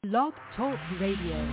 Blog Talk Radio.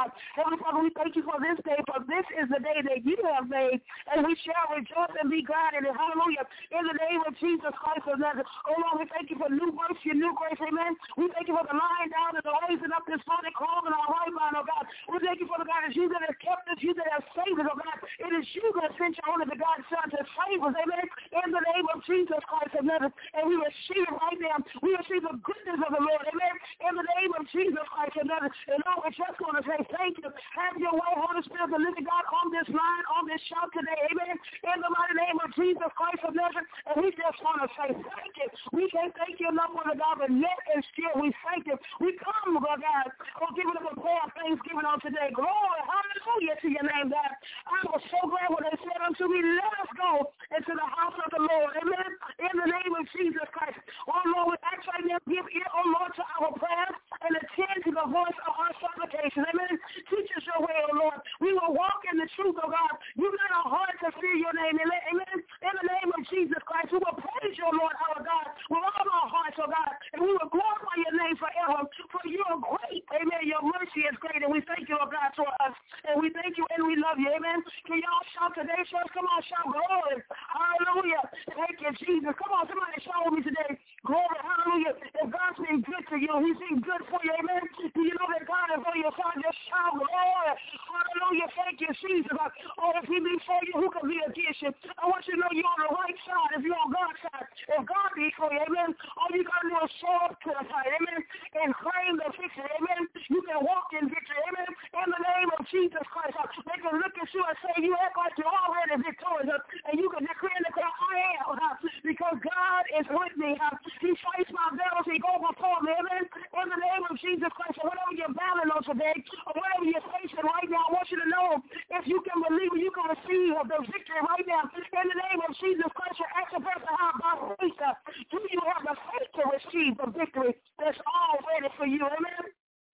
God. Heavenly Father, we thank you for this day, for this is the day that you have made, and we shall rejoice and be glad in it. Hallelujah. In the name of Jesus Christ of Nazareth. Oh, Lord, we thank you for new mercy and new grace. Amen. We thank you for the lying down and the raising up this morning, clothing our right mind, oh God. We thank you for the God, it's you that has kept us, you that has saved us, oh God. It is you that sent your only begotten Son to save us. Amen. In the name of Jesus Christ of Nazareth. And we receive it right now. We receive the goodness of the Lord. Amen. In the name of Jesus Christ of Nazareth. And Lord, we're just going to say thank you. Have your way, Holy Spirit, the living God, on this line, on this show today. Amen. In the mighty name of Jesus Christ of Nazareth. And we just want to say thank you. We can't thank you enough, Lord God, but yet and still we thank you. We come, Lord God, giving up a prayer of thanksgiving on today. Glory, hallelujah to your name, God. I was so glad when they said unto me, let us go into the house of the Lord. Amen. In the name of Jesus Christ. Oh, Lord, we ask right now, give ear, oh Lord, to our prayers and attend to the voice of our supplications. Amen. Teach us your way, oh Lord. We will walk in the truth, oh God. You got our heart to fear your name. Amen. In the name of Jesus Christ, we will praise your Lord, our God, with all our hearts, oh God. And we will glorify your name forever. For you are great. Amen. Your mercy is great. And we thank you, oh God, for us. And we thank you and we love you. Amen. Can y'all shout today, church? Come on, shout glory. Hallelujah. Thank you, Jesus. Come on, somebody shout with me today. Glory. Hallelujah. If God's been good to you, he's been good for you. Amen. Do you know that God is on your side? Just shout glory. Hallelujah. Thank you, Jesus. Oh, if he be for you, who can be against you? I want you to know you're on the right side if you're on God's side. If God be for you, amen, all you got to do is show up to the fight, amen, and claim the victory, amen. You can walk in victory, amen, in the name of Jesus Christ. They can look at you and say you act like you're already victorious, and you can declare and declare, I am, because God is with me. He fights my battles. He goes before me, amen, in the name of Jesus Christ. So whatever you're battling on today, or whatever you're facing right now, I want you to know if you can believe it, you can receive the victory right now. In the name of Jesus Christ, you're asking for how by faith. Do you have the faith to receive the victory that's all ready for you? Amen.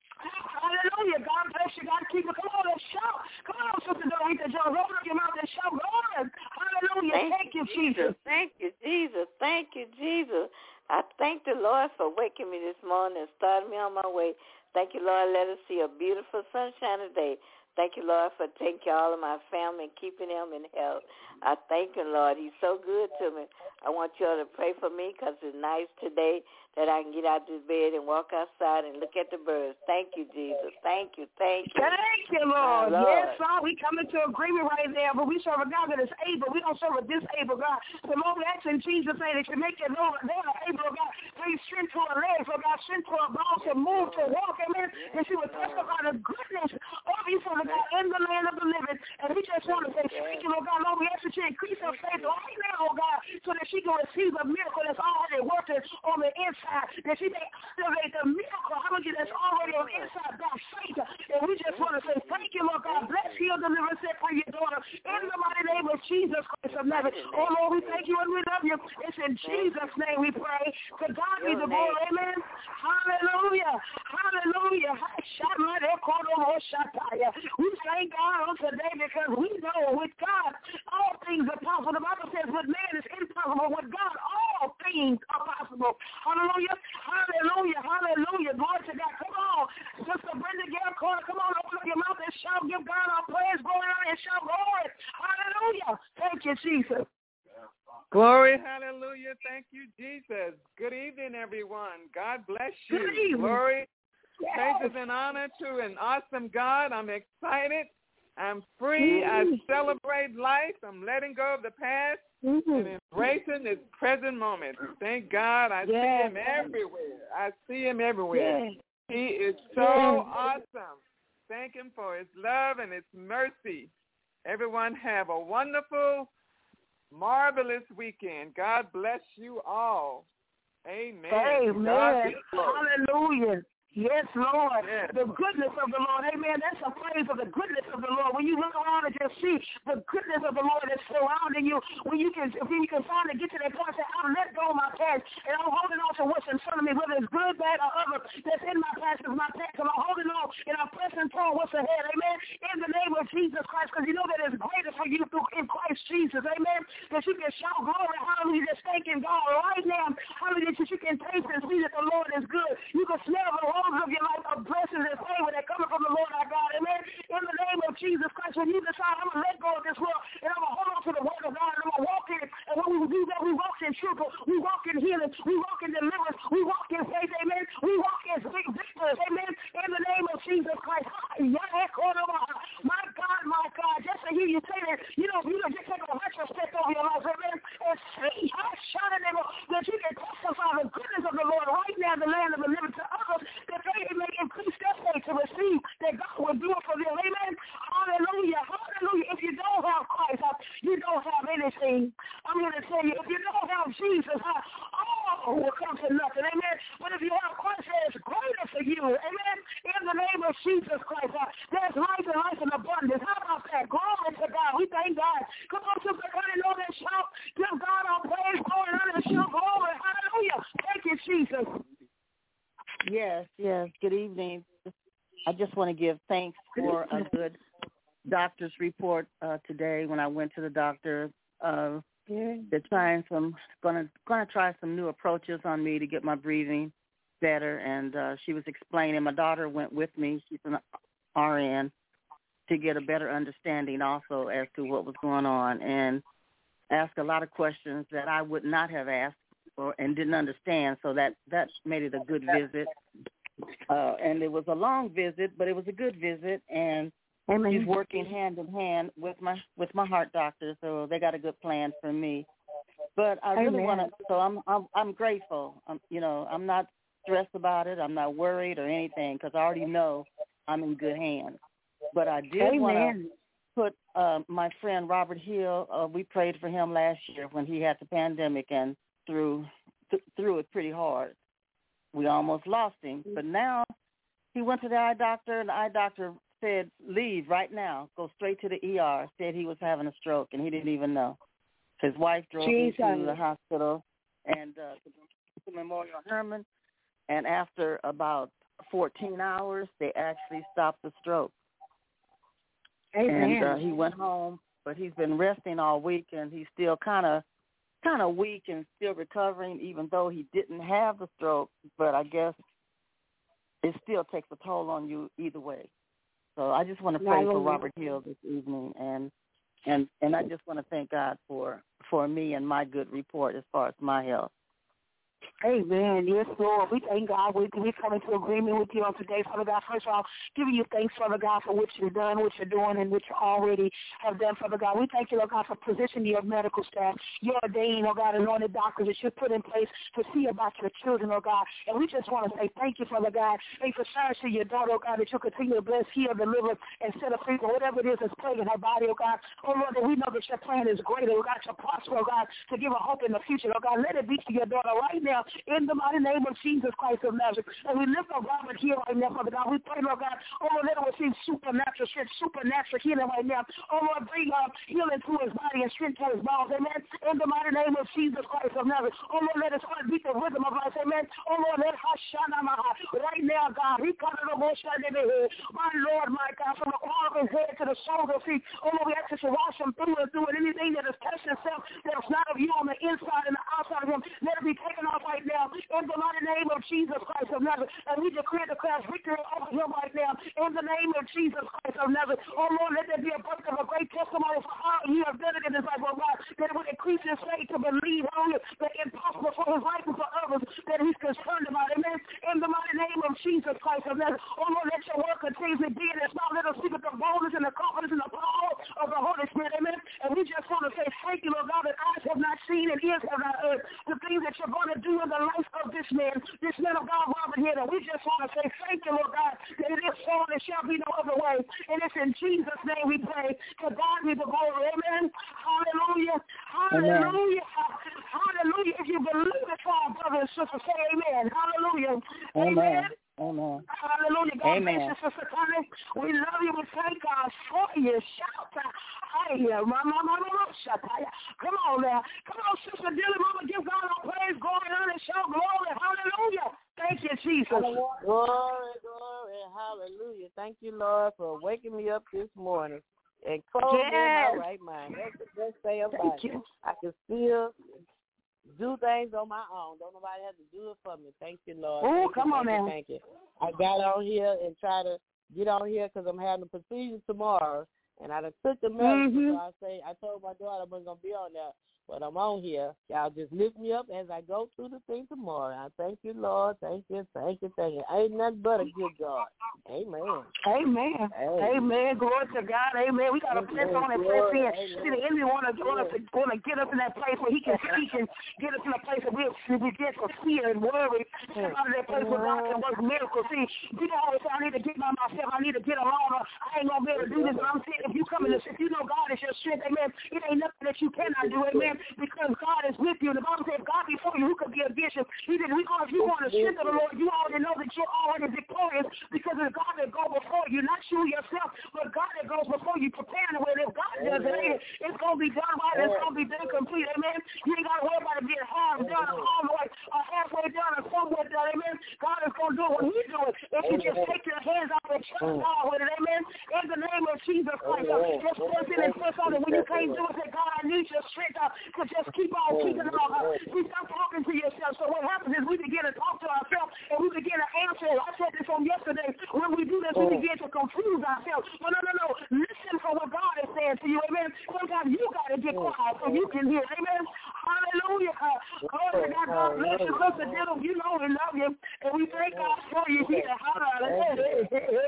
Hallelujah. God bless you. God keep you. Come on and shout. Come on, Sister Dorita Jones. Open up your mouth and shout. Lord. Hallelujah. Thank you, Jesus. Thank you, Jesus. Thank you, Jesus. I thank the Lord for waking me this morning and starting me on my way. Thank you, Lord. Let us see a beautiful sunshine today. Thank you, Lord, for taking care of all of my family and keeping them in health. I thank you, Lord. He's so good to me. I want you all to pray for me because it's nice today that I can get out this bed and walk outside and look at the birds. Thank you, Jesus. Thank you. Thank you. Thank you, Lord. Yes, Lord. We come into agreement right there, but we serve a God that is able. We don't serve a disabled God. So, Lord, we ask in Jesus' name that you make it, Lord, they are able, God. Please strength to her legs, oh God, strength to her bones to move, to walk, amen. And she will testify the goodness of you, Father God, in the land of the living. And we just want to say thank you, Lord God. Lord, we ask that you increase her faith right now, oh God, so that she can receive a miracle that's already working on the inside, that she may activate the miracle, hallelujah, that's already on the inside by faith. And we just want to say thank you, Lord God. Bless, heal, deliver, set free your daughter in the mighty name of Jesus Christ of Nazareth. Oh, Lord, we thank you and we love you. It's in Jesus' name we pray. To God be the glory, amen. Hallelujah. Hallelujah. We thank God on today because we know with God all things are possible. The Bible says with man it's impossible. With God all things are possible. Hallelujah. Hallelujah. Hallelujah. Glory to God. Come on. Sister Brenda Gale Carter, come on, open up your mouth and shout. Give God our praise. Go out and shout glory. Hallelujah. Thank you, Jesus. Glory, hallelujah. Thank you, Jesus. Good evening, everyone. God bless you. Good evening. Glory, yes. Praises and honor to an awesome God. I'm excited. I'm free. I celebrate life. I'm letting go of the past and embracing this present moment. Thank God. I see him everywhere. I see him everywhere. Yes. He is so awesome. Thank him for his love and his mercy. Everyone have a wonderful, marvelous weekend. God bless you all. Amen. Amen. Hallelujah. Yes, Lord. Yes. The goodness of the Lord. Amen. That's a praise of the goodness of the Lord. When you look around and just see the goodness of the Lord that's surrounding you, when you can finally get to that point and say, I'll let go of my past, and I'm holding on to what's in front of me, whether it's good, bad, or other, that's in my past is my past, and I'm holding on, and I'm pressing toward what's ahead. Amen. In the name of Jesus Christ, because you know that it's greater for you in Christ Jesus. Amen. That you can shout glory, hallelujah, just thanking God right now. Hallelujah, that you can taste and see that the Lord is good. You can smell the aroma promises of your life are blessings and favor that coming from the Lord our God. Amen. In the name of Jesus Christ, when you decide I'm going to let go of this world and I'm going to hold on to the word of God and I'm going to walk in it. And when we do that, we walk in truth, we walk in healing, we walk in deliverance, we walk in faith. Amen. We walk in victories. Amen. In the name of Jesus Christ. My God, just to hear you say that, you know just take a retrospect over your life, amen, and see that you can testify the goodness of the Lord right now in the land of the living to others, that they may increase their faith to receive that God will do it for them, amen. Hallelujah, hallelujah. If you don't have Christ, you don't have anything. I'm going to tell you, if you don't have Jesus, all will come to nothing, amen. But if you have Christ, there's greater for you, amen. In the name of Jesus Christ, there's life and life in abundance. How about that? Glory to God. We thank God. Come on, Sister Connie, know that shout. Give God our praise, glory, and honor, and shout glory. Hallelujah. Thank you, Jesus. Yes. Good evening. I just want to give thanks for a good doctor's report today. When I went to the doctor, they're trying going to try some new approaches on me to get my breathing better. And she was explaining. My daughter went with me. She's an RN, to get a better understanding also as to what was going on, and ask a lot of questions that I would not have asked and didn't understand. So that made it a good visit. And it was a long visit, but it was a good visit. And she's working hand in hand with my heart doctor, so they got a good plan for me. But I really want to. So I'm grateful. I'm not stressed about it. I'm not worried or anything because I already know I'm in good hands. But I did want to put my friend Robert Hill, we prayed for him last year when he had the pandemic and threw it pretty hard. We almost lost him. But now he went to the eye doctor, and the eye doctor said, leave right now, go straight to the ER, said he was having a stroke, and he didn't even know. His wife drove him to the hospital and to Memorial Hermann, and after about 14 hours, they actually stopped the stroke. Amen. And he went home, but he's been resting all week, and he's still kind of weak and still recovering, even though he didn't have the stroke. But I guess it still takes a toll on you either way. So I just want to pray for Robert Hill this evening, and I just want to thank God for me and my good report as far as my health. Amen. Yes, Lord. We thank God. We come into agreement with you on today, Father God. First of all, giving you thanks, Father God, for what you've done, what you're doing, and what you already have done, Father God. We thank you, Lord God, for positioning your medical staff, your ordained, Lord God, anointed doctors that you put in place to see about your children, Lord God. And we just want to say thank you, Father God. Thank you for sharing to your daughter, Lord God, that you continue to bless, heal, deliver, and set her free for whatever it is that's plaguing her body, Lord God. Oh, Lord, that we know that your plan is greater, Lord God, to prosper, Lord God, to give her hope in the future, Lord God. Let it be to your daughter right now in the mighty name of Jesus Christ of Nazareth. And we lift up Robert here right now, Father God. We pray, Lord God, oh Lord, let him receive supernatural strength, supernatural healing right now. Oh Lord, bring healing to his body and strength to his bones, amen. In the mighty name of Jesus Christ of Nazareth. Oh Lord, let his heart beat the rhythm of life, amen. Oh Lord, let Hashana right now, God. My Lord, my God, from the crown of his head to the soles of his feet. Oh Lord, we ask that you wash him through and through, and anything that has touched himself that is not of you on the inside and the outside of him, let it be taken off right now. In the mighty name of Jesus Christ of Nazareth. And we declare victory over him right now. In the name of Jesus Christ of Nazareth. Oh Lord, let there be a birth of a great testimony for how you have done it in his life, oh God. That it would increase his faith to believe, hallelujah, that impossible for his life and for others that he's concerned about. Amen. In the mighty name of Jesus Christ of Nazareth. Oh Lord, let your word continuously be in his mouth. Let us see with the boldness and the confidence and the power of the Holy Spirit. Amen. And we just want to say thank you, Lord God, that eyes have not seen and ears have not heard the things that you're going to do in the life of this man of God, Robert here. And we just want to say thank you, Lord God, that it is so and it shall be no other way. And it's in Jesus' name we pray. To God be the glory. Amen. Hallelujah. Hallelujah. Amen. Hallelujah. If you believe it for our brothers and sisters, say amen. Hallelujah. Amen. Amen. Hallelujah. God bless you, Sister Connie. We love you. We thank God for you. Shout out. Come on now. Come on, Sister Dilly Mama. Give God all praise, glory, honor, and shout glory. Hallelujah. Thank you, Jesus. Glory, hallelujah. Thank you, Lord, for waking me up this morning and clothing me in my right mind. That's the best thing about it. I can still do things on my own. Don't nobody have to do it for me. Thank you, Lord. Oh, come on now. Thank you. I got on here and try to get on here because I'm having a procedure tomorrow, and I done took the medicine. So I told my daughter I wasn't going to be on there, but I'm on here. Y'all just lift me up as I go through the thing tomorrow. I thank you, Lord. Thank you. Ain't nothing but a good God. Amen. Amen. Glory to God. Amen. We got to press on and press in. See, the enemy want to get us in that place where he can get us in a place where we get for fear and worry. Step out of that place where God can work miracles. See, people always say, I need to get by myself. I need to get alone. Or I ain't going to be able to do this. But I'm saying, if you know God is your strength, amen, it ain't nothing that you cannot do, amen, because God is with you. The Bible says, God before you, who could be against you? He said, if you want to strength of the Lord, you already know that you're already victorious because it's God that goes before you, not you yourself, but God that goes before you, preparing the way. If God does it, it's going to be done right. It's going to be done complete, amen. You ain't got to worry about it being half done or all the way or halfway done or somewhere done, amen. God is going to do it when He's doing it. If you just take your hands off and trust God with it, amen, in the name of Jesus Christ. Just press in and press on it. When you can't do it, say, God, I need your strength to just keep on keeping on. You stop talking to yourself. So what happens is we begin to talk to ourselves and we begin to answer. I said this on yesterday. When we do this, we begin to confuse ourselves. But no. Listen for what God is saying to you, amen. Sometimes you got to get quiet so you can hear, amen. Hallelujah. Glory to God. God bless you, Sister Diddle. You know we love you, and we thank God for you here. Hallelujah.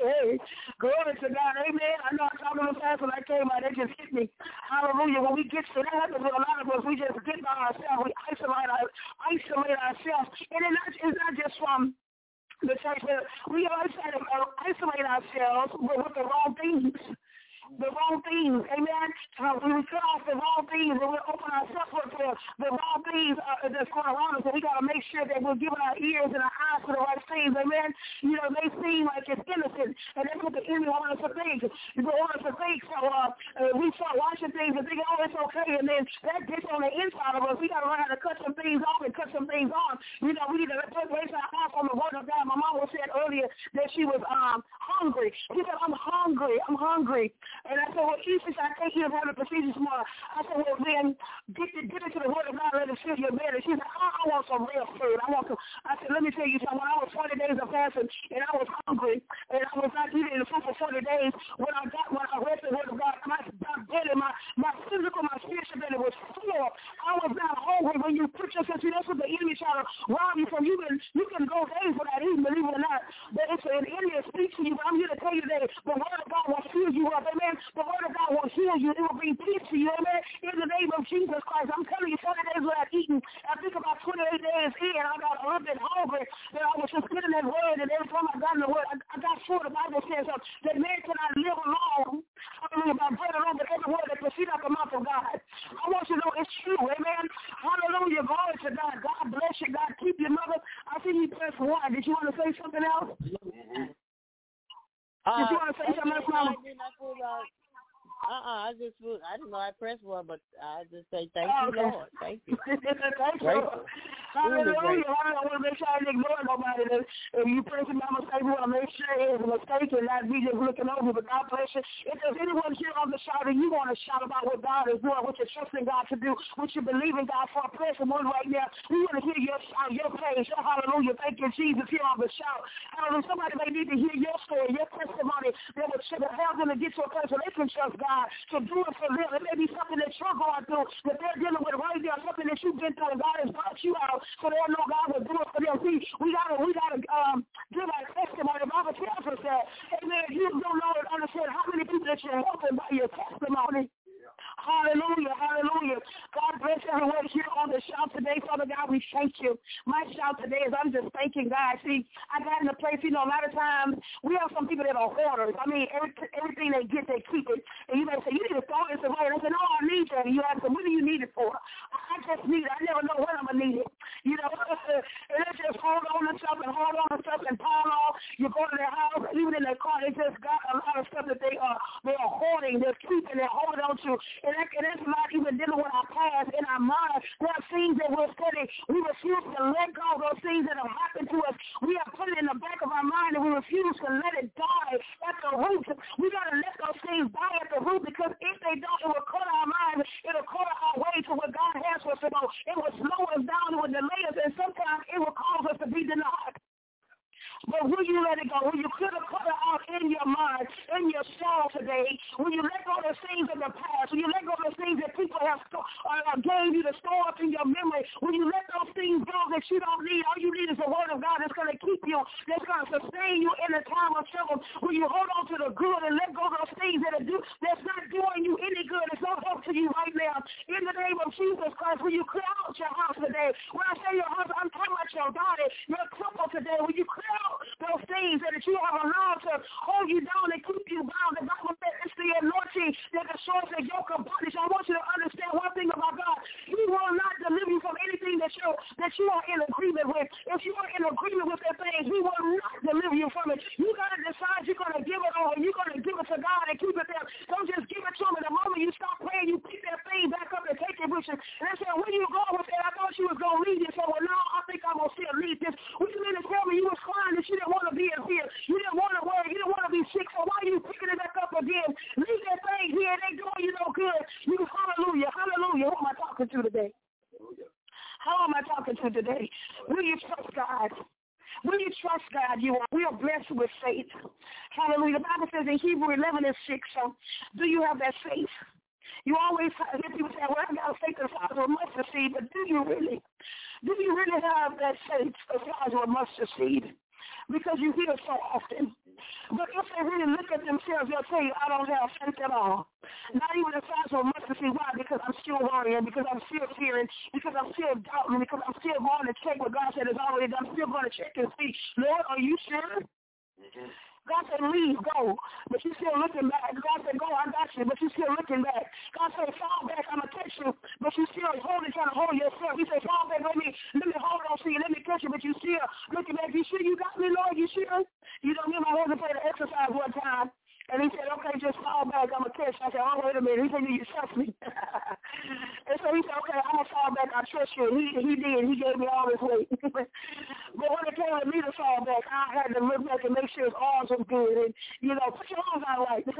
Glory to God, amen. I know I talked a little fast when I came out. It just hit me. Hallelujah. When we get to that happens with a lot of us, we just get by ourselves. We isolate ourselves. And it's not just from the church, but we isolate ourselves with the wrong things. The wrong things, amen. When we cut off the wrong things and we open ourselves up to the wrong things that's going around us, and we got to make sure that we're giving our ears and our eyes to the right things, amen. You know, they seem like it's innocent, and that's what the enemy wants us to think. They want us to think, so we start watching things and thinking, oh, it's okay, and then that gets on the inside of us. We got to learn how to cut some things off and cut some things on. You know, we need to place our eyes on the word of God. My mom said earlier that she was hungry. She said, I'm hungry. And I said, well, Easton, I think you're having a procedure tomorrow. I said, well, then get into the word of God, let it fill your belly. She said, I want some real food. I said, let me tell you something. When I was 40 days of fasting and I was hungry and I was not eating the food for 40 days, when I read the word of God, my belly, my physical, my spiritual belly was full. I was not hungry. When you put yourself, see, that's what the enemy trying to rob you from. You can go days without eating, believe it or not. But it's an enemy that speaks to you. But I'm here to tell you that the word of God will fill you up. Amen. The word of God will heal you. It will bring peace to you. Amen. In the name of Jesus Christ. I'm telling you, 40 days without eating. I think about 28 days in, I got a little bit hungry. And I was just getting that word. And every time I got in the word, I got sure the Bible says that man cannot live alone. Hallelujah. By bread alone, but every word that proceeds out the mouth of God. I want you to know it's true. Amen. Hallelujah. Glory to God. God bless you. God keep your mother. I see you press one. Did you want to say something else? Did you want to say something else, Mama? I didn't know I pressed one, but I just say thank you, Lord. Thank you. Thank you. Hallelujah. I want to make sure I didn't ignore nobody. If you pray for Mama, say we want to make sure it's a mistake and not be just looking over, but God bless you. If there's anyone here on the shout and you want to shout about what God is doing, what you're trusting God to do, what you believe in God for a prayer from one right now, we want to hear your shout, your praise. Oh, hallelujah. Thank you, Jesus, here on the shout. Hallelujah. Somebody may need to hear your story, your testimony that will help them to get to a place where they can trust God to do it for them. It may be something that you're going through that they're dealing with right now, something that you've been through and God has brought you out so they'll know God will do it for them. See, we gotta give our testimony. The Bible tells us that, amen, you don't know and understand how many people that you're helping by your testimony. Hallelujah, hallelujah. God bless everyone here on the shout today. Father God, we thank you. My shout today is I'm just thanking God. See, I got in a place, a lot of times we have some people that are hoarders. I mean, everything they get, they keep it. And you may say, you need to throw this away. And I say, no, I need that. And you ask them, what do you need it for? I just need it. I never know when I'm going to need it. And they just hold on to stuff and pile on. You go to their house, even in their car, they just got a lot of stuff that they are hoarding, they're keeping, they're holding on to. And that's not even dealing with our past in our mind. There are things that we're studying. We refuse to let go of those things that have happened to us. We have put it in the back of our mind and we refuse to let it die at the root. We got to let those things die at the root because if they don't, it will cut our mind. It will cut our way to what God has for impossible. It will slow us down. It will delay us. And sometimes it will cause us to be denied. But will you let it go? Will you cut it out in your mind, in your soul today? Will you let go of the things of the past? Will you let go of the things that people have gave you to store up in your memory? Will you let those things go that you don't need? All you need is the word of God that's going to keep you, that's going to sustain you in a time of trouble. Will you hold on to the good and let go of those things that's not doing you any good? It's no help to you right now. In the name of Jesus Christ, will you clear out your house today? When I say your house, I'm talking about your body, your temple today. Will you clear out those things that you have allowed to hold you down and keep you bound? The Bible says it's the anointing that destroys the yoke of bondage. I want you to understand one thing about God. He will not deliver you from anything that you are in agreement with. If you are in agreement with that thing, he will not deliver you from it. You got to decide you're going to give it over. You're going to give it to God and keep it there. Don't just give it to him. And the moment you stop praying, you pick that thing back up and take it with you. And I said, where you going with that? I thought you was going to leave this. So, well, now I think I'm going to still leave this. What you mean to tell me you was crying that you didn't want to be in here? You didn't want to worry. You didn't want to be sick. So why are you picking it back up again? Leave that thing here. It ain't doing you no good. You hallelujah, hallelujah. Who am I talking to today? How am I talking to today? Will you trust God? Will you trust God? We are blessed with faith. Hallelujah. The Bible says in Hebrews 11:6, do you have that faith? You always hear people say, well, I got faith the size of a mustard seed, but do you really? Do you really have that faith the size of a mustard seed? Because you hear it so often. But if they really look at themselves, they'll tell you, I don't have faith at all. Not even the size of a mustard seed. Why? Because I'm still worrying, because I'm still fearing, because I'm still doubting, because I'm still going to check what God said is already done. I'm still going to check and see, Lord, are you sure? Mm-hmm. God said, leave, go. But you still looking back. God said, go, I got you. But you still looking back. God said, fall back, I'm going to catch you. But you still trying to hold yourself. He said, fall back, let me hold on to you. Let me catch you. But you still looking back. You sure you got me, Lord? You sure? You know, me and my husband played an exercise one time. And he said, okay, just fall back. I'm going to catch you. I said, oh, wait a minute. He said, you trust me. And so he said, okay, I'm going to fall back. I trust you. He did. He gave me all his weight. But when it came to me to fall back, I had to look back and make sure his arms were good. And, you know, put your arms out right.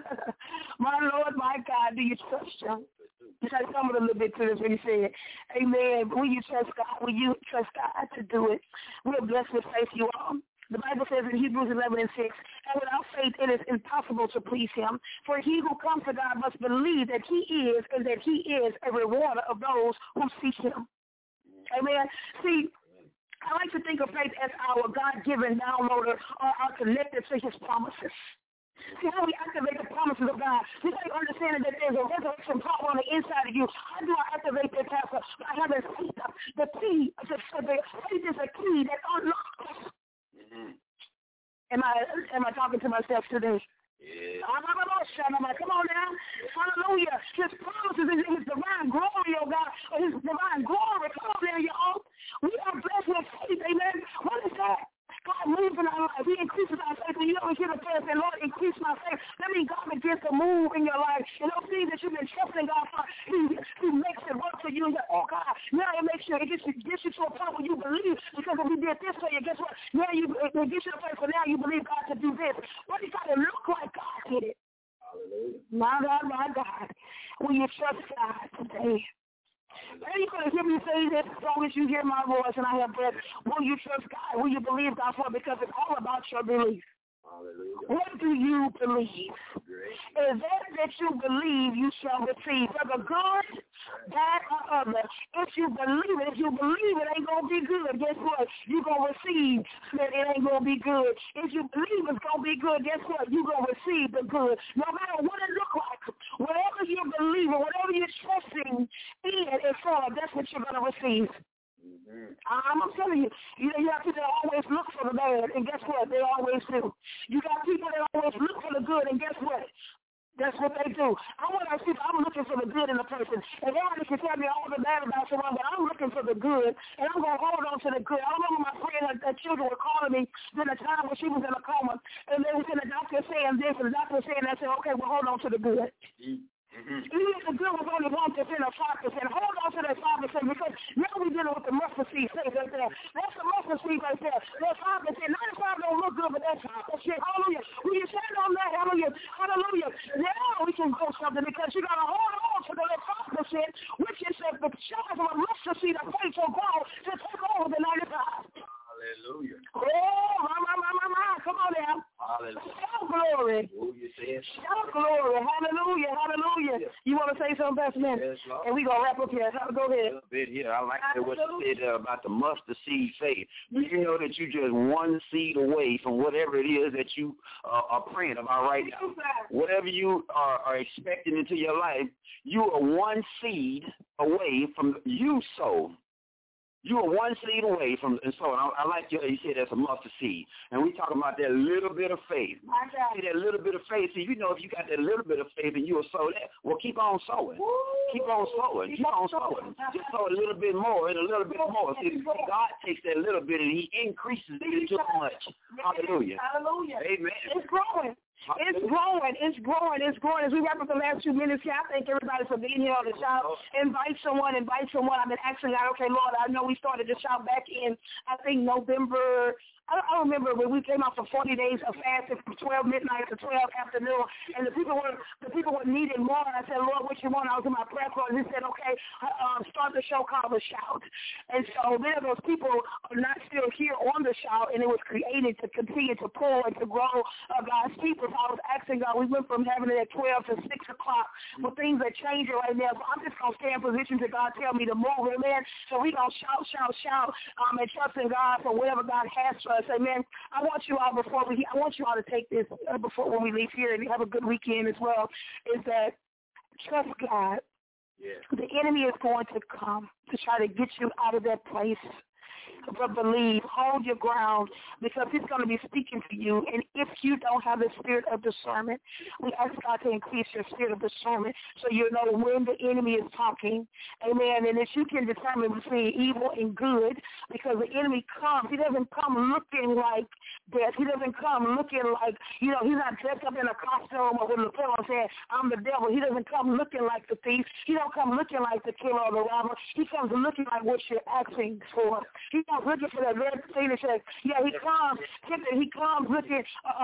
My Lord, my God, do you trust him? Just I stumbled a little bit to this when he said, amen. Will you trust God? Will you trust God to do it? We're blessed with faith, you all. The Bible says in Hebrews 11:6, and without faith it is impossible to please him. For he who comes to God must believe that he is and that he is a rewarder of those who seek him. Amen. See, I like to think of faith as our God-given downloader or our connected to his promises. See how we activate the promises of God. Just like understanding that there's a resurrection power on the inside of you. How do I activate that power? By having faith. The key, faith is a key that unlocks. Am I talking to myself today? Yeah. Come on now. Hallelujah. His promises is his divine glory, oh God. His divine glory. Come on there, y'all. We are blessed with faith, amen. What is that? God moves in our life. He increases our faith. When you always hear the prayer say, Lord, increase my faith. That means God begins to move in your life. And those things that you've been trusting God for, he makes it work for you. And you're like, oh, God, now it makes sure it gets you to a point where you believe. Because if he did this for you, guess what? Now it gets you to a place where now you believe God to do this. But it got to look like God did it. Hallelujah. My God. Will you trust God today? Are you going to hear me say this as long as you hear my voice and I have breath? Will you trust God? Will you believe God for it? Because it's all about your belief. Hallelujah. What do you believe? Great. Is that you believe you shall receive, whether good, bad, or other. If you believe it ain't going to be good, guess what? You're going to receive that it ain't going to be good. If you believe it's going to be good, guess what? You're going to receive the good. No matter what it looks like, whatever you believe or whatever you're trusting in and for, that's what you're going to receive. Mm-hmm. I'm telling you, you have people that always look for the bad, and guess what? They always do. You got people that always look for the good, and guess what? That's what they do. I'm looking for the good in the person. And everybody can tell me all the bad about someone, but I'm looking for the good, and I'm going to hold on to the good. I remember my friend, her children were calling me during the time when she was in a coma, and they were saying the doctor saying this, and the doctor saying that. I said, okay, well, hold on to the good. Mm-hmm. Even if the good was only 1% or 5%, hold on to that 5% because now we're dealing with the mustard seed faith right there. That's the mustard seed right there. That 5%. 95 don't look good, but that's 5%. Hallelujah. When you stand on that, hallelujah, hallelujah, now we can go something because you got to hold on to that 5%, which is the size of a mustard seed of faith for God to take over the 95. Hallelujah. Oh, my. Come on now. Hallelujah. Shout glory. Shout glory. Hallelujah. Hallelujah. You want to say something, Pastor Man? Yes, Lord. And we're going to wrap up here. Go ahead. A bit here. I like what you said about the mustard seed faith. Do you know that you're just one seed away from whatever it is that you are praying about right now? Whatever you are expecting into your life, you are one seed away from you sow. You are one seed away from, and so I like you said that's a mustard seed. And we talking about that little bit of faith. See, that little bit of faith. See, you know, if you got that little bit of faith and you will sow that, well, keep on sowing. Keep on sowing. Keep on sowing. Just sow a little bit more and a little bit more. See, God takes that little bit and he increases it too much. Hallelujah. Hallelujah. Amen. It's growing. It's growing. It's growing. It's growing. As we wrap up the last 2 minutes here, I thank everybody for being here on the shout. Invite someone. I've been asking God, okay, Lord, I know we started the shout back in, I think, November. I remember when we came out for 40 days of fasting from 12 midnight to 12 afternoon, and the people were needing more. And I said, Lord, what you want? I was in my prayer closet. He said, okay, start the show called The Shout. And so many of those people are not still here on The Shout, and it was created to continue to pull and to grow God's people. So I was asking God, we went from having it at 12 to 6 o'clock, but things are changing right now. So I'm just going to stay in position till God tell me to move, amen? So we're going to shout, and trust in God for whatever God has for us. Amen. I want you all to take this before when we leave here and have a good weekend as well. Is that trust God. Yeah. The enemy is going to come to try to get you out of that place. But believe, hold your ground, because he's going to be speaking to you. And if you don't have the spirit of discernment, we ask God to increase your spirit of discernment so you know when the enemy is talking. Amen. And if you can determine between evil and good, because the enemy comes, he doesn't come looking like death. He doesn't come looking like, he's not dressed up in a costume or with a pillow saying, I'm the devil. He doesn't come looking like the thief. He don't come looking like the killer or the robber. He comes looking like what you're asking for. He comes looking for that red thing that says, he comes looking,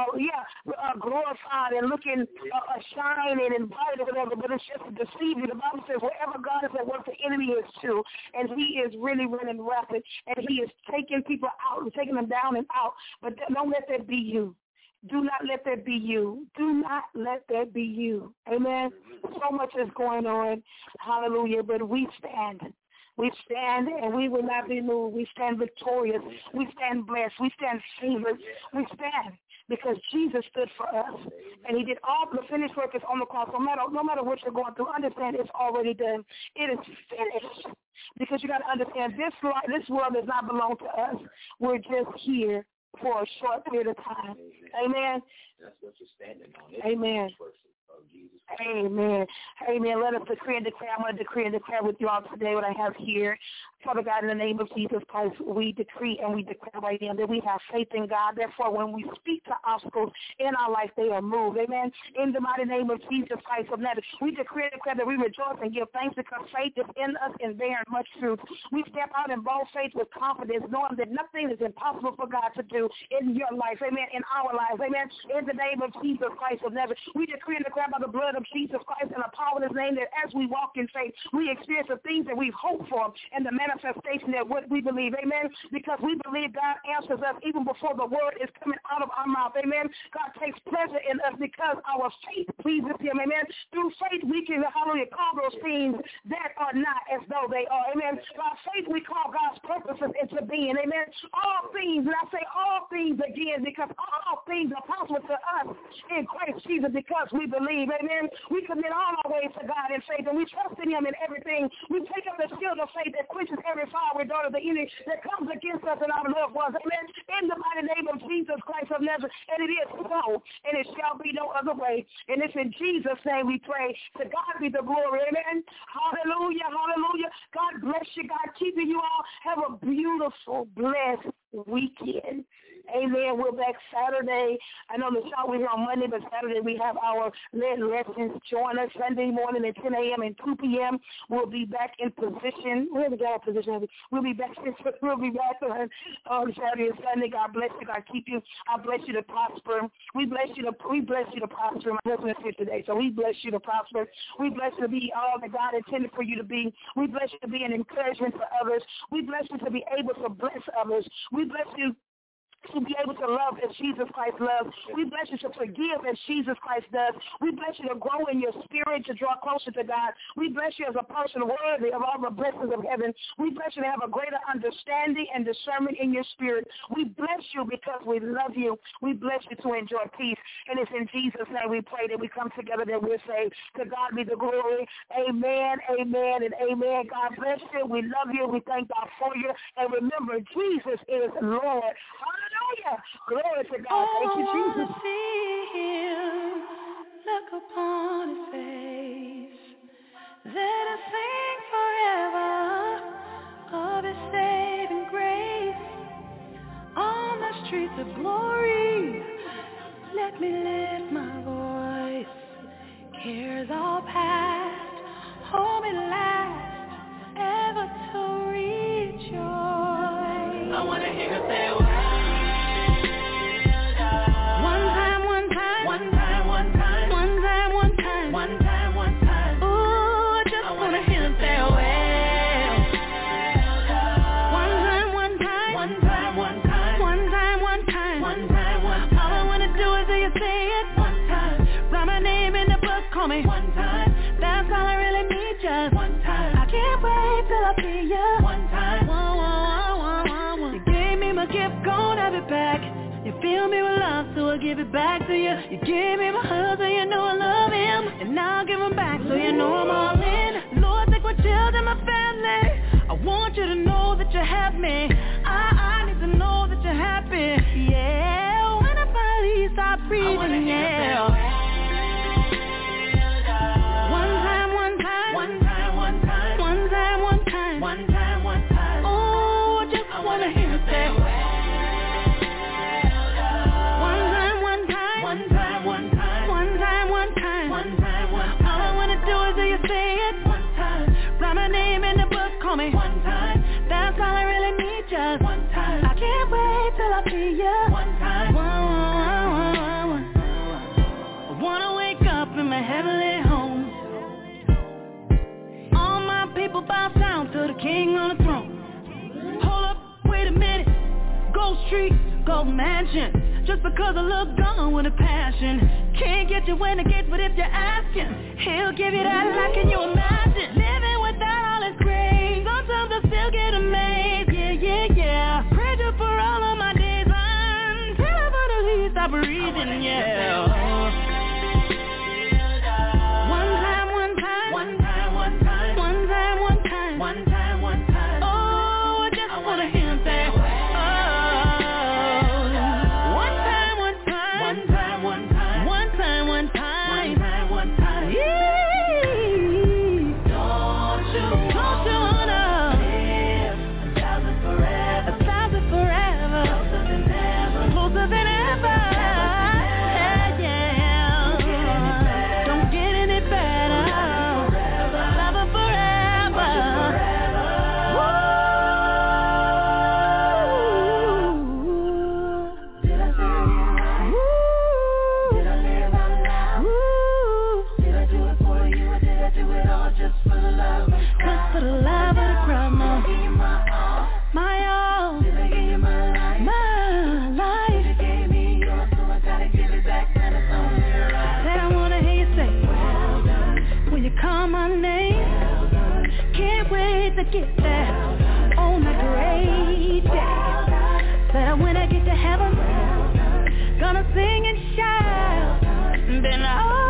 glorified and looking shining and bright or whatever, but it's just to deceive you. The Bible says, wherever God is at work, the enemy is too, and he is really running rapid, and he is taking people out and taking them down and out, but don't let that be you. Do not let that be you. Do not let that be you. Amen. So much is going on. Hallelujah. But we stand. We stand and we will not be moved. We stand victorious. We stand blessed. We stand favored. We stand because Jesus stood for us. And he did all the finished work is on the cross. No matter what you're going through, understand it's already done. It is finished. Because you got to understand this world does not belong to us. We're just here for a short period of time. Amen. That's what you're standing on. Amen. Amen. Amen. Let us decree and declare. I'm going to decree and declare with you all today what I have here. Father God, in the name of Jesus Christ, we decree and we declare right now that we have faith in God. Therefore, when we speak to obstacles in our life, they are moved. Amen. In the mighty name of Jesus Christ of Nazareth, we decree and declare that we rejoice and give thanks because faith is in us and bearing much fruit. We step out in bold faith with confidence, knowing that nothing is impossible for God to do in your life. Amen. In our lives. Amen. In the name of Jesus Christ of Nazareth, we decree and declare by the blood of Jesus Christ and the power of his name that as we walk in faith, we experience the things that we've hoped for and the manifestation that what we believe. Amen. Because we believe God answers us even before the word is coming out of our mouth. Amen. God takes pleasure in us because our faith pleases him. Amen. Through faith, we can, hallelujah, call those things that are not as though they are. Amen. By faith, we call God's purposes into being. Amen. All things, and I say all things again because all things are possible to us in Christ Jesus because we believe. Amen. We commit all our ways to God in faith, and we trust in him in everything. We take up the shield of faith that quenches every fiery dart of the enemy that comes against us and our loved ones. Amen. In the mighty name of Jesus Christ of Nazareth, and it is so, and it shall be no other way. And it's in Jesus' name we pray. To God be the glory. Amen. Hallelujah. Hallelujah. God bless you. God keeping you all. Have a beautiful, blessed weekend. Amen. We're back Saturday. I know the show we're here on Monday, but Saturday we have our led lessons. Join us Sunday morning at 10 a.m. and 2 p.m. We'll be back in position. Where we got our position? We'll be back on Saturday and Sunday. God bless you. God keep you. I bless you to prosper. We bless you to prosper. My husband is here today, so we bless you to prosper. We bless you to be all that God intended for you to be. We bless you to be an encouragement for others. We bless you to be able to bless others. We bless you to be able to love as Jesus Christ loves. We bless you to forgive as Jesus Christ does. We bless you to grow in your spirit, to draw closer to God. We bless you as a person worthy of all the blessings of heaven. We bless you to have a greater understanding and discernment in your spirit. We bless you because we love you. We bless you to enjoy peace. And it's in Jesus' name we pray that we come together, that we're saved. To God be the glory. Amen, amen, and amen. God bless you. We love you. We thank God for you. And remember, Jesus is Lord. Hallelujah. Glory to God. Thank you, Jesus. See him, look upon his face. Let us sing forever of his saving grace. On the streets of glory, let me lift my voice. Cares all past, hold me last, ever to rejoice. I want to hear you say, me one time, that's all I really need, just one time. I can't wait till I see you one time. You gave me my gift, gon' have it back. You fill me with love, so I give it back to you. You gave me my husband, you know I love him, and now I'll give him back, so you know I'm all in. Lord, take my children, my family. I want you to know that you have me. I need to know that you're happy. Yeah, when I finally stop breathing, yeah. Me one time, that's all I really need, just one time. I can't wait till I see you one time. I wanna wake up in my heavenly home. All my people bow down to the King on the throne. Hold up, wait a minute. Gold Street, Gold Mansion. Just because I look gone with a passion. Can't get you in the gates, but if you're asking, he'll give you that life, can you imagine? Living without all his grace. Sometimes I still get amazed, yeah. Praise you for all of my days until I finally stop breathing, yeah. Oh, I just wanna hear him say, to get there on that great day. Said when I get to heaven, gonna sing and shout, then